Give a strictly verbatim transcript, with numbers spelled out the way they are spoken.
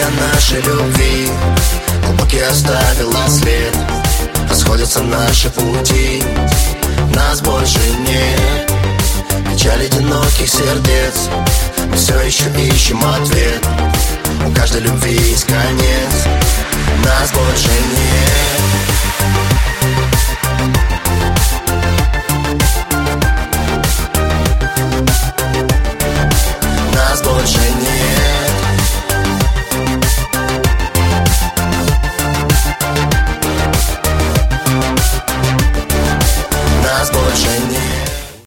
История нашей любви глубокий оставила след. Расходятся наши пути, нас больше нет. Печаль одиноких сердец, мы все еще ищем ответ. У каждой любви есть конец, нас больше нет.